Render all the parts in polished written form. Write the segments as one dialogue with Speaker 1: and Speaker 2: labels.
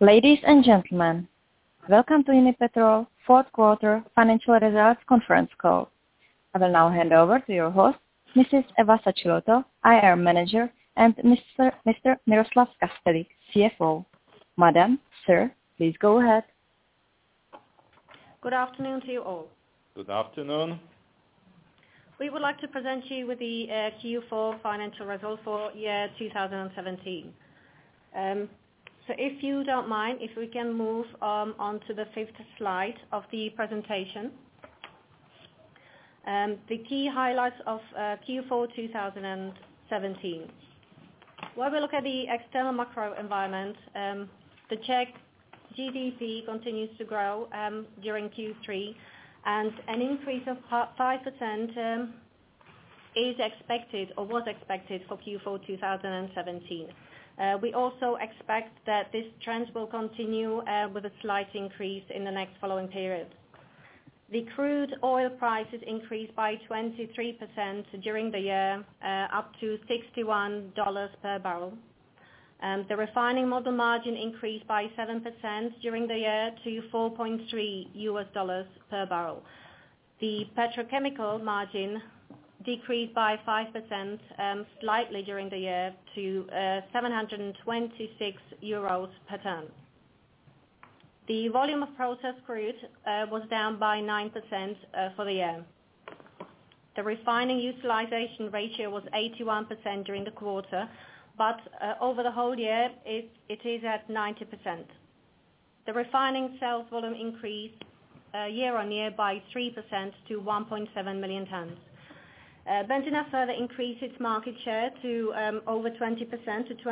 Speaker 1: Ladies and gentlemen, welcome to Unipetrol fourth quarter financial results conference call. I will now hand over to your host, Mrs. Eva Sachilotto, IR Manager, and Mr. Miroslav Kastelik, CFO. Madam, sir, please go ahead.
Speaker 2: Good afternoon to you all.
Speaker 3: Good afternoon.
Speaker 2: We would like to present you with the Q4 financial results for year 2017. So if you don't mind, if we can move on to the fifth slide of the presentation. The key highlights of Q4 2017. While we look at the external macro environment, the Czech GDP continues to grow during Q3, and an increase of 5% is expected or was expected for Q4 2017. We also expect that this trend will continue with a slight increase in the next following period. The crude oil prices increased by 23% during the year, up to $61 per barrel. The refining model margin increased by 7% during the year to $4.3 per barrel. The petrochemical margin decreased by 5% slightly during the year to 726 euros per ton. The volume of processed crude was down by 9% for the year. The refining utilization ratio was 81% during the quarter, but over the whole year it is at 90%. The refining sales volume increased year on year by 3% to 1.7 million tons. Benzina further increased its market share to over 20% to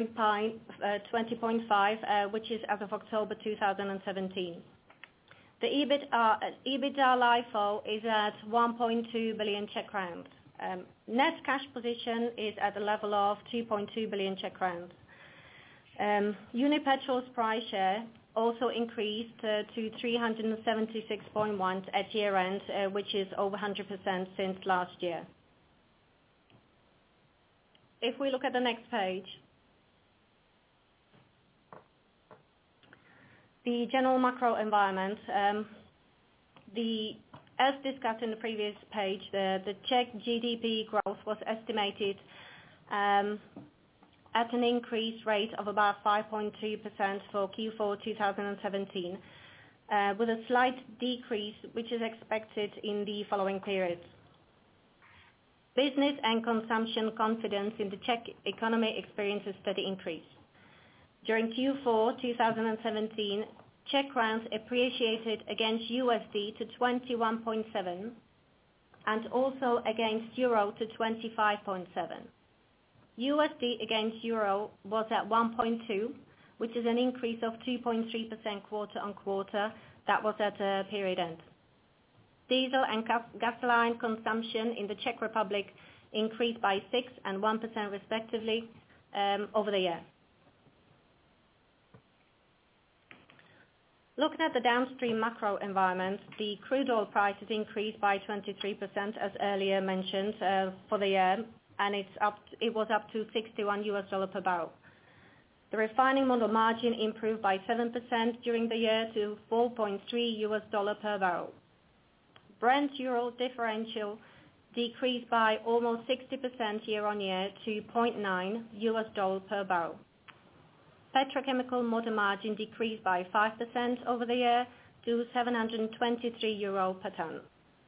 Speaker 2: 20.5, which is as of October 2017. The EBITDA LIFO is at 1.2 billion Czech crowns. Net cash position is at a level of 2.2 billion Czech crowns. Unipetrol's price share also increased to 376.1 at year end, which is over 100% since last year. If we look at the next page, the general macro environment, as discussed in the previous page, the Czech GDP growth was estimated at an increased rate of about 5.2% for Q4 2017, with a slight decrease which is expected in the following periods. Business and consumption confidence in the Czech economy experienced a steady increase. During Q4 2017, Czech crowns appreciated against USD to 21.7 and also against Euro to 25.7. USD against Euro was at 1.2, which is an increase of 2.3% quarter on quarter. That was at a period end. Diesel and gasoline consumption in the Czech Republic increased by 6 and 1% respectively over the year. Looking at the downstream macro environment, the crude oil prices increased by 23% as earlier mentioned for the year, and it was up to $61 per barrel. The refining model margin improved by 7% during the year to $4.3 per barrel. Brent Euro differential decreased by almost 60% year on year to $0.9 per barrel. Petrochemical model margin decreased by 5% over the year to 723 euro per ton.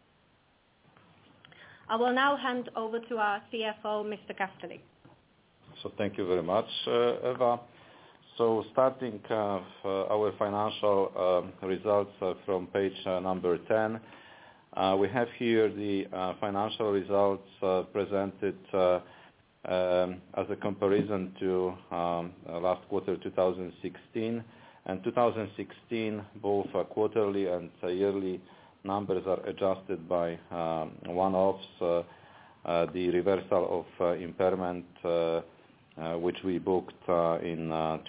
Speaker 2: I will now hand over to our CFO, Mr. Kastelik.
Speaker 3: So thank you very much, Eva. So starting our financial results from page number 10, we have here the financial results presented as a comparison to last quarter 2016. And 2016, both quarterly and yearly numbers are adjusted by one-offs, the reversal of impairment which we booked in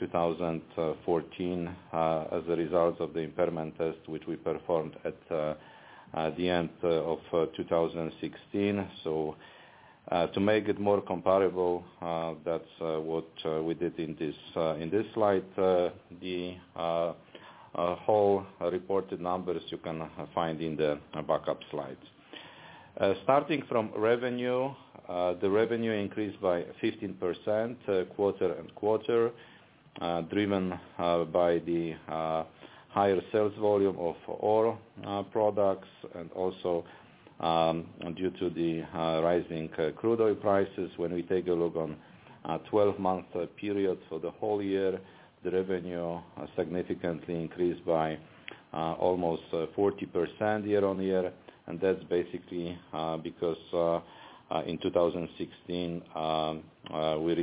Speaker 3: 2014 as a result of the impairment test which we performed at the end of 2016. So To make it more comparable, that's what we did in this slide. The whole reported numbers you can find in the backup slides. Starting from revenue, the revenue increased by 15% quarter-on-quarter, driven by the higher sales volume of ore products and also due to the rising crude oil prices. When we take a look on a 12-month period for the whole year, the revenue significantly increased by almost 40% year-on-year, and that's basically because in 2016 we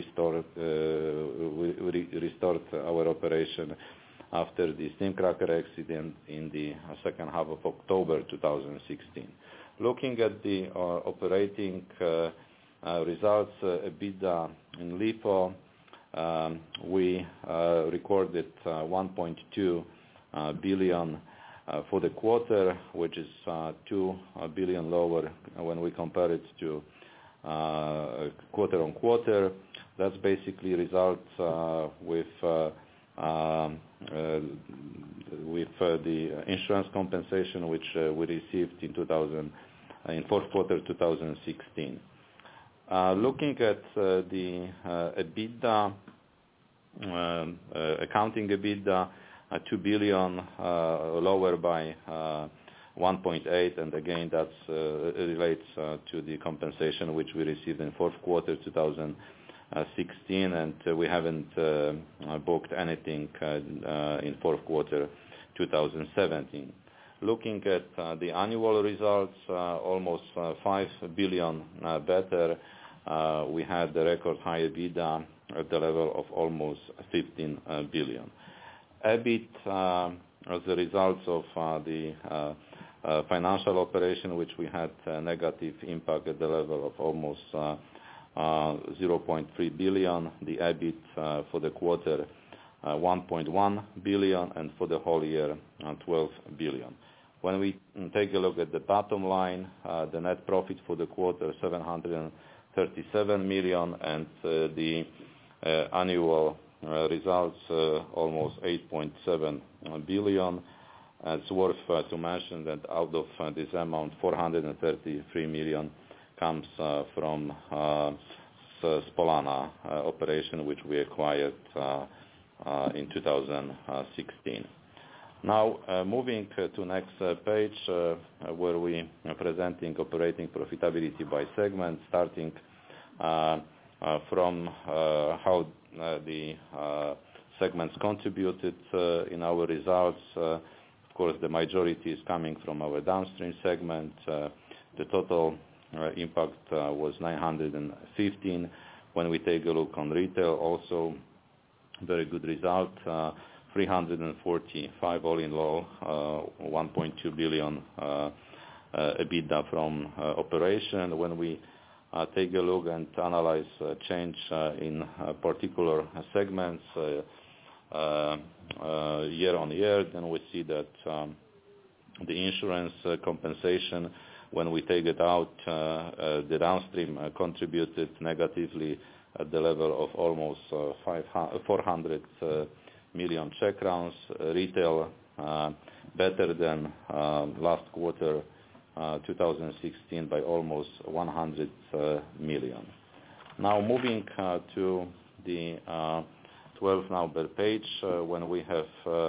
Speaker 3: restored our operation after the steam cracker accident in the second half of October 2016. Looking at the operating results, EBITDA in LIFO, we recorded 1.2 billion for the quarter, which is 2 billion lower when we compare it to quarter-on-quarter. That's basically results with the insurance compensation which we received in fourth quarter 2016. Looking at the EBITDA, accounting EBITDA, 2 billion lower by 1.8, and again that relates to the compensation which we received in fourth quarter 2016, and we haven't booked anything in fourth quarter 2017. Looking at the annual results, almost 5 billion better. We had the record high EBITDA at the level of almost 15 billion. EBIT, as a result of the financial operation, which we had a negative impact at the level of almost 0.3 billion. The EBIT for the quarter 1.1 billion, and for the whole year 12 billion. When we take a look at the bottom line, the net profit for the quarter 737 million, and the annual results almost 8.7 billion. It's worth to mention that out of this amount, 433 million comes from Spolana operation, which we acquired in 2016. Now, moving to next page, where we are presenting operating profitability by segment, starting from how the segments contributed in our results. Of course, the majority is coming from our downstream segment. The total impact was 915. When we take a look on retail, also very good result, 345 all in all, 1.2 billion EBITDA from operation. When we take a look and analyze change in particular segments year on year, then we see that the insurance compensation, when we take it out, the downstream contributed negatively at the level of almost 400 million Czech crowns. Retail better than last quarter 2016 by almost 100 million. Now moving to the 12 number page, when we have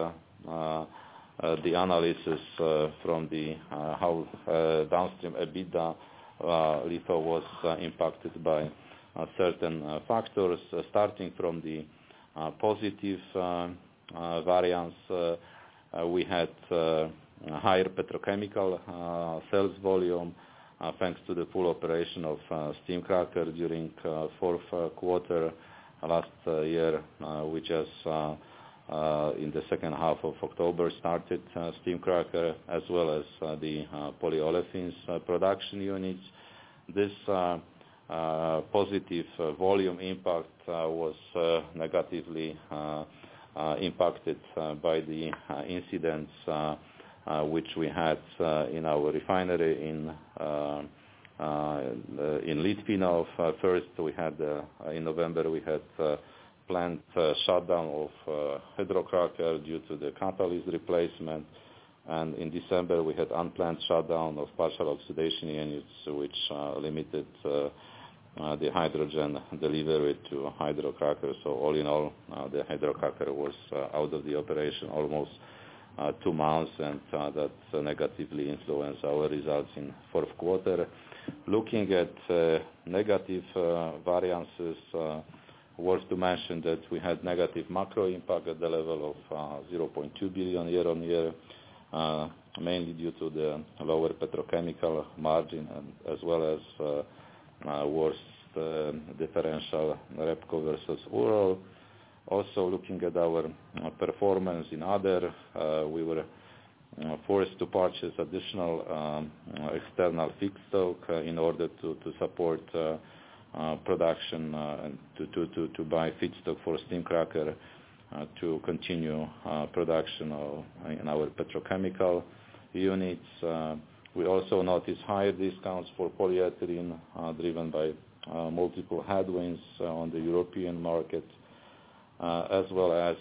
Speaker 3: the analysis from the how downstream EBITDA LIFO was impacted by certain factors, starting from the positive variance. We had higher petrochemical sales volume thanks to the full operation of steam cracker during fourth quarter last year. We just in the second half of October started steam cracker as well as the polyolefins production units. This positive volume impact was negatively impacted by the incidents which we had in our refinery in in Litvinov. First, we had in November we had plant shutdown of hydrocracker due to the catalyst replacement, and in December we had unplanned shutdown of partial oxidation units, which limited the hydrogen delivery to hydrocracker. So all in all, the hydrocracker was out of the operation almost 2 months, and that negatively influenced our results in fourth quarter. Looking at negative variances, worth to mention that we had negative macro impact at the level of 0.2 billion year-on-year, mainly due to the lower petrochemical margin and as well as worse differential REBCO versus Urals. Also looking at our performance in other, we were forced to purchase additional external feedstock in order to support production and to buy feedstock for steam cracker to continue production in our petrochemical units. We also noticed higher discounts for polyethylene driven by multiple headwinds on the European market, as well as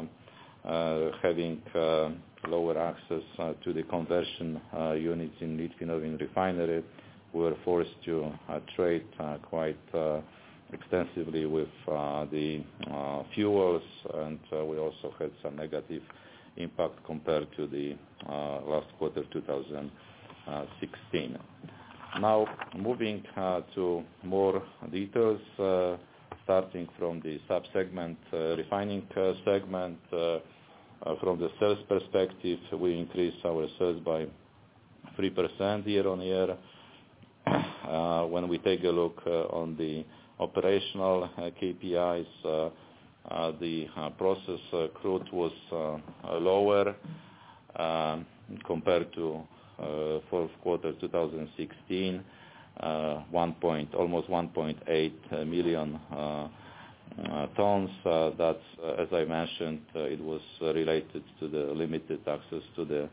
Speaker 3: having lower access to the conversion units in Litvinov refinery. We were forced to trade quite extensively with the fuels, and we also had some negative impact compared to the last quarter 2016. Now moving to more details, starting from the sub-segment refining segment. From the sales perspective, we increased our sales by 3% year-on-year. When we take a look on the operational KPIs, the process crude was lower compared to fourth quarter 2016, almost 1.8 million tons. That's, as I mentioned, it was related to the limited access to the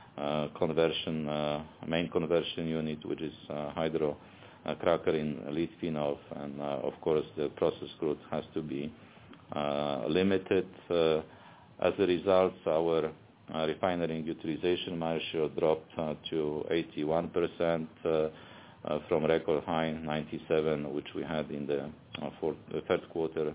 Speaker 3: main conversion unit, which is hydrocracker in Litvinov, and of course the process crude has to be limited. As a result, our refinery utilization ratio dropped to 81% from record high 97, which we had in the third quarter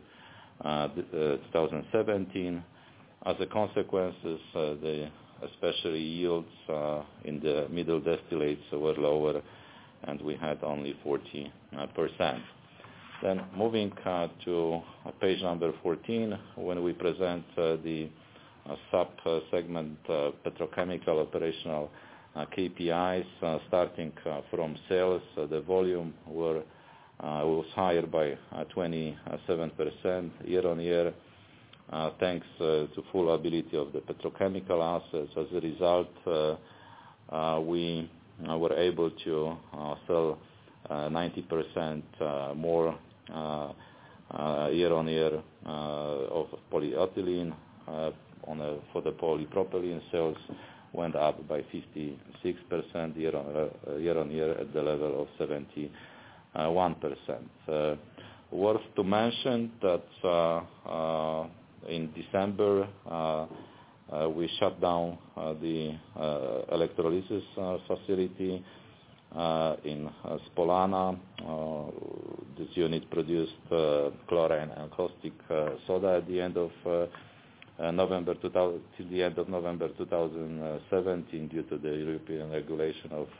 Speaker 3: 2017. As a consequence, especially yields in the middle distillates were lower, and we had only 40%. Then moving to page number 14, when we present the sub-segment petrochemical operational KPIs, starting from sales, the volume was higher by 27% year-on-year, thanks to full ability of the petrochemical assets. As a result, we were able to sell 90% more year-on-year of polyethylene. For the polypropylene, sales went up by 56% year-on-year at the level of 71%. Worth to mention that in December we shut down the electrolysis facility in Spolana. This unit produced chlorine and caustic soda at the end of November 2017 due to the European regulation of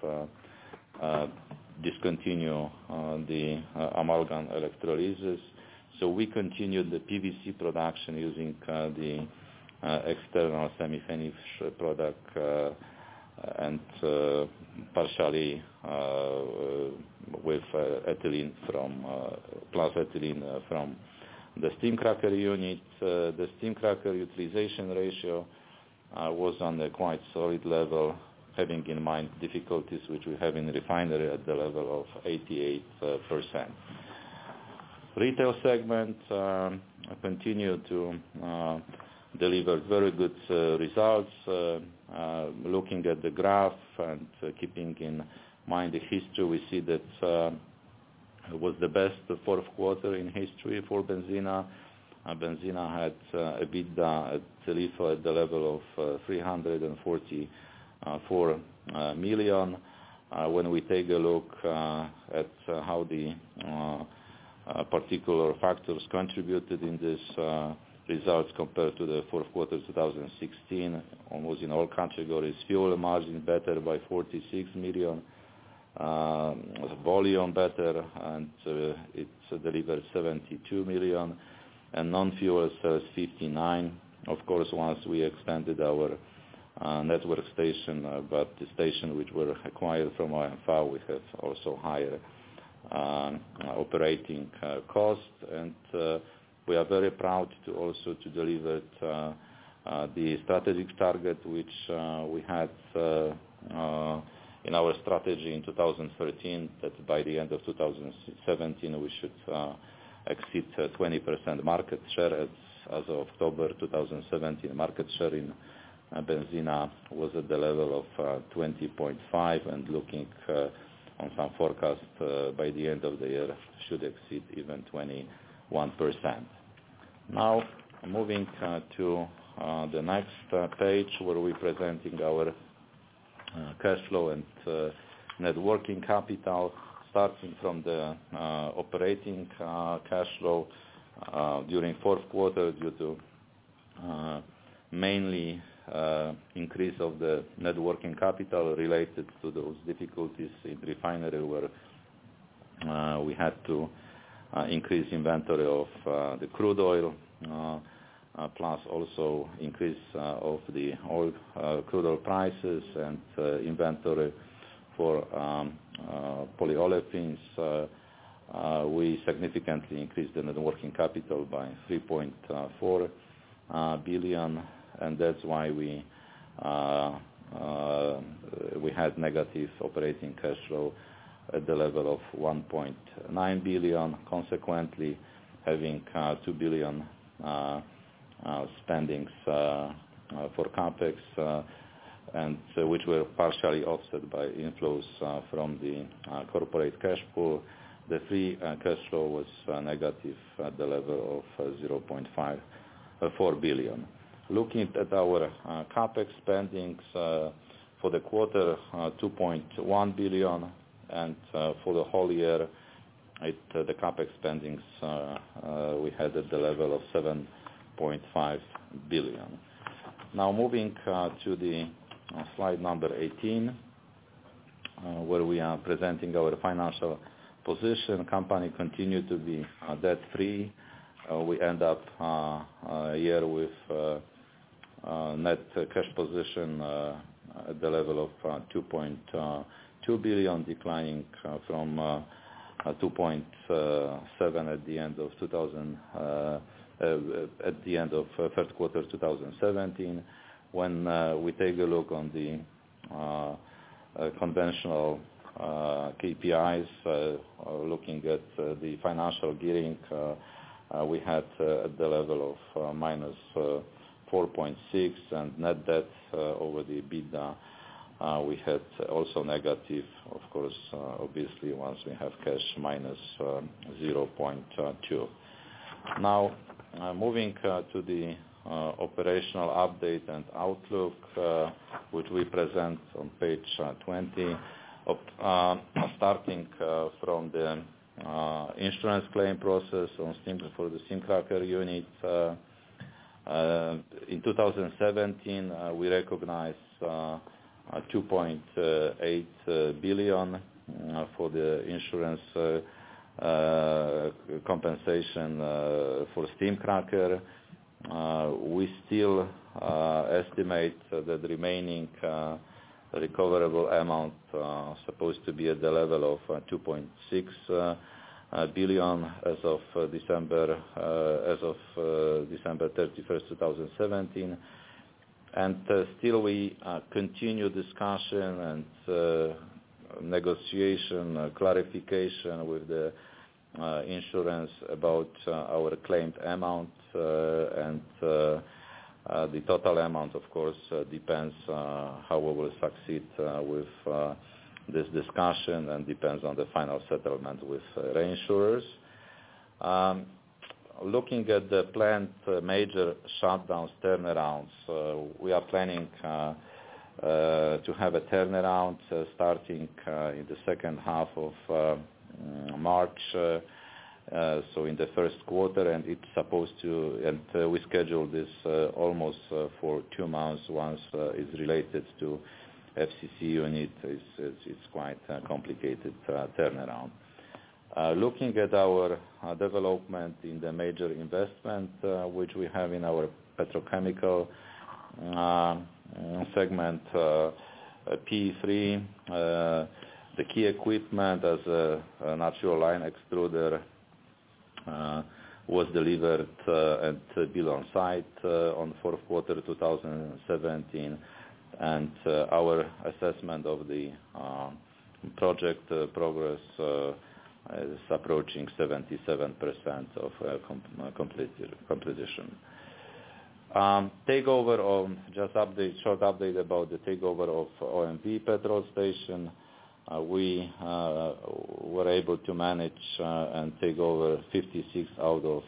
Speaker 3: discontinue the amalgam electrolysis. So we continued the PVC production using the external semi-finished product and partially with ethylene from plus ethylene from the steam cracker unit. The steam cracker utilization ratio was on a quite solid level, having in mind difficulties which we have in the refinery at the level of 88%. Retail segment continued to deliver very good results. Looking at the graph and keeping in mind the history, we see that it was the best fourth quarter in history for Benzina. Benzina had EBITDA at LIFO at the level of 344 million. When we take a look at how the particular factors contributed in this results compared to the fourth quarter 2016, almost in all categories, fuel margin better by 46 million, volume better, and it's delivered 72 million, and non-fuel sales 59. Of course, once we extended our network station, but the station which were acquired from OMV, we have also higher operating cost, and we are very proud to also to deliver the strategic target which we had in our strategy in 2013, that by the end of 2017 we should exceed 20% market share. As of October 2017, market share in Benzina was at the level of 20.5, and looking on some forecast by the end of the year should exceed even 21%. Now moving to the next page, where we're presenting our cash flow and net working capital, starting from the operating cash flow during fourth quarter due to mainly increase of the net working capital related to those difficulties in refinery, where we had to increase inventory of the crude oil, plus also increase of the oil, crude oil prices, and inventory for polyolefins. We significantly increased the net working capital by 3.4 billion, and that's why we had negative operating cash flow at the level of 1.9 billion, consequently having 2 billion spendings for capex, and which were partially offset by inflows from the corporate cash pool. The free cash flow was negative at the level of 0.4 billion. Looking at our capex spendings for the quarter, 2.1 billion, and for the whole year, the capex spendings we had at the level of 7.5 billion. Now moving to the slide number 18, where we are presenting our financial position. Company continued to be debt-free. We end up a year with net cash position at the level of 2.2 billion, declining from 2.7 at the end of first quarter 2017. When we take a look on the conventional KPIs, looking at the financial gearing, we had at the level of minus 4.6, and net debt over the EBITDA we had also negative, of course, obviously once we have cash minus 0.2. Now moving to the operational update and outlook, which we present on page 20, starting from the insurance claim process on for the steam cracker unit. In 2017, we recognized 2.8 billion for the insurance compensation for steam cracker. We still estimate that the remaining recoverable amount supposed to be at the level of 2.6 billion as of December 31st, 2017. And still we continue discussion and negotiation, clarification with the insurance about our claimed amount, and the total amount, of course, depends how we will succeed with this discussion and depends on the final settlement with reinsurers. Looking at the planned major shutdowns, turnarounds, we are planning to have a turnaround starting in the second half of March, so in the first quarter, and it's supposed to, and we schedule this almost for 2 months. Once is related to FCC unit, it's quite a complicated turnaround. Looking at our development in the major investment which we have in our petrochemical segment, PE3, the key equipment as a natural line extruder was delivered and built on site on fourth quarter 2017, and our assessment of the project progress is approaching 77% of completion. Takeover of, just short update about the takeover of OMV petrol station. We were able to manage and take over 56 out of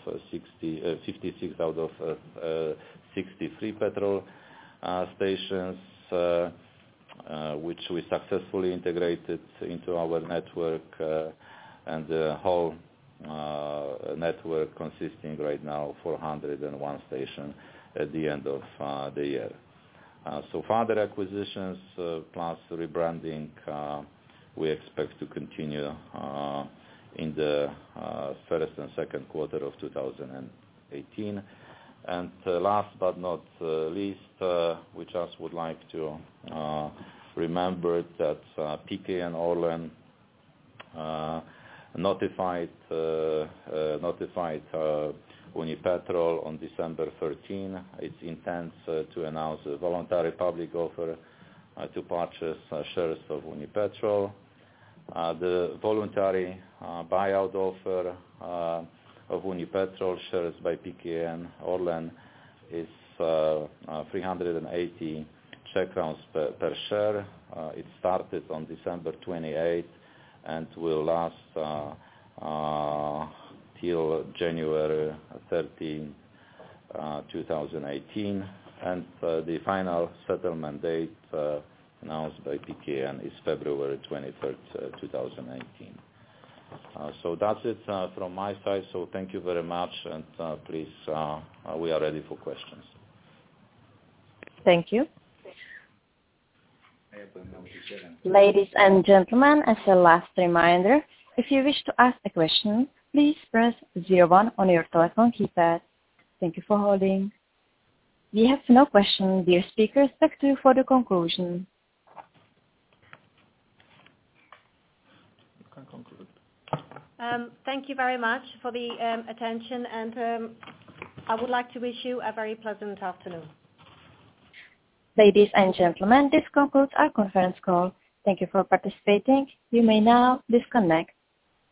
Speaker 3: 63 petrol stations, which we successfully integrated into our network, and the whole network consisting right now of 401 stations at the end of the year. So further acquisitions plus rebranding we expect to continue in the first and second quarter of 2018. And last but not least, we just would like to remember that PKN Orlen notified Unipetrol on December 13 its intent to announce a voluntary public offer to purchase shares of Unipetrol. The voluntary buyout offer of Unipetrol shares by PKN Orlen is 380 Czech crowns per share. It started on December 28 and will last till January 13, 2018, and the final settlement date announced by PKN is February 23rd, 2018. So that's it from my side, so thank you very much, and please, we are ready for questions.
Speaker 1: Thank you. Ladies and gentlemen, as a last reminder, if you wish to ask a question, please press 01 on your telephone keypad. Thank you for holding. We have no question, dear speakers. Back to you for the conclusion.
Speaker 3: You can conclude.
Speaker 2: Thank you very much for the attention, and I would like to wish you a very pleasant afternoon.
Speaker 1: Ladies and gentlemen, this concludes our conference call. Thank you for participating. You may now disconnect.